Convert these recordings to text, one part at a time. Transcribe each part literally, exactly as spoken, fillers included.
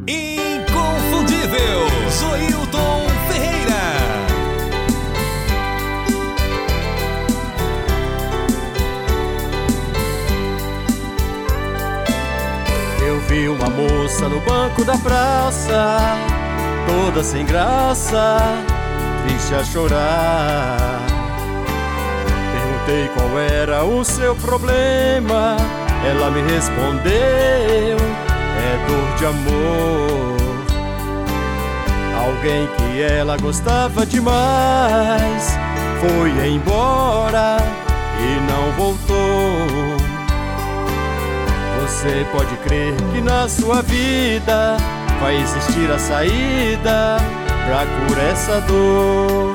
Inconfundível Joilton Ferreira. Eu vi uma moça no banco da praça, toda sem graça, triste a chorar. Perguntei qual era o seu problema, ela me respondeu: é dor de amor. Alguém que ela gostava demais foi embora e não voltou. Você pode crer que na sua vida vai existir a saída pra curar essa dor.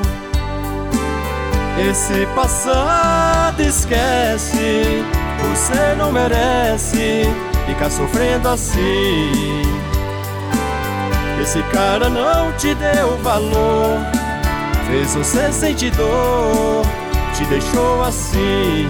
Esse passado esquece, você não merece ficar sofrendo assim. Esse cara não te deu valor, fez você sentir dor, te deixou assim.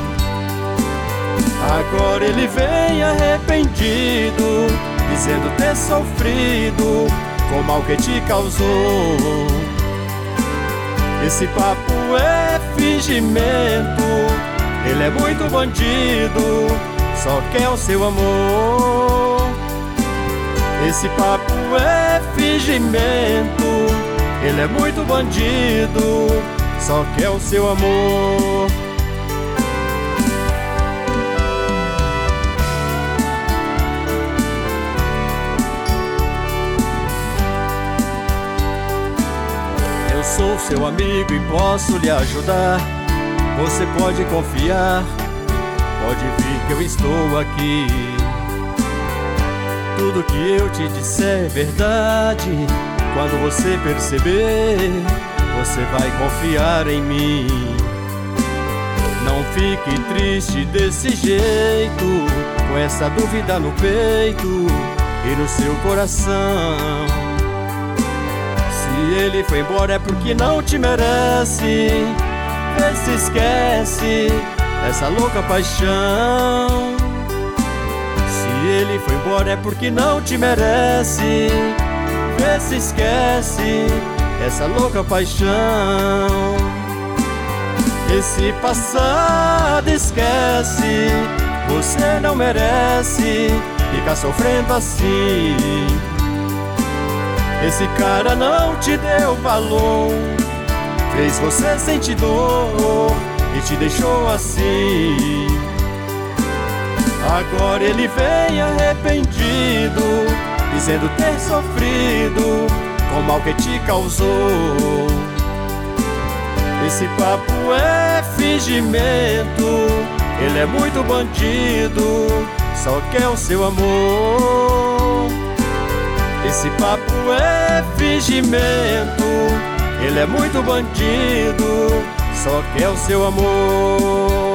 Agora ele vem arrependido, dizendo ter sofrido com o mal que te causou. Esse papo é fingimento, ele é muito bandido, só quer o seu amor. Esse papo é fingimento, ele é muito bandido, só quer o seu amor. Eu sou seu amigo e posso lhe ajudar. Você pode confiar, pode vir que eu estou aqui. Tudo que eu te disser é verdade. Quando você perceber, você vai confiar em mim. Não fique triste desse jeito, com essa dúvida no peito e no seu coração. Se ele foi embora é porque não te merece. Vê se esquece essa louca paixão. Se ele foi embora é porque não te merece. Vê se esquece essa louca paixão. Esse passado esquece, você não merece ficar sofrendo assim. Esse cara não te deu valor, fez você sentir dor e te deixou assim. Agora ele vem arrependido, dizendo ter sofrido com o mal que te causou. Esse papo é fingimento, ele é muito bandido, só quer o seu amor. Esse papo é fingimento, ele é muito bandido, só quer o seu amor.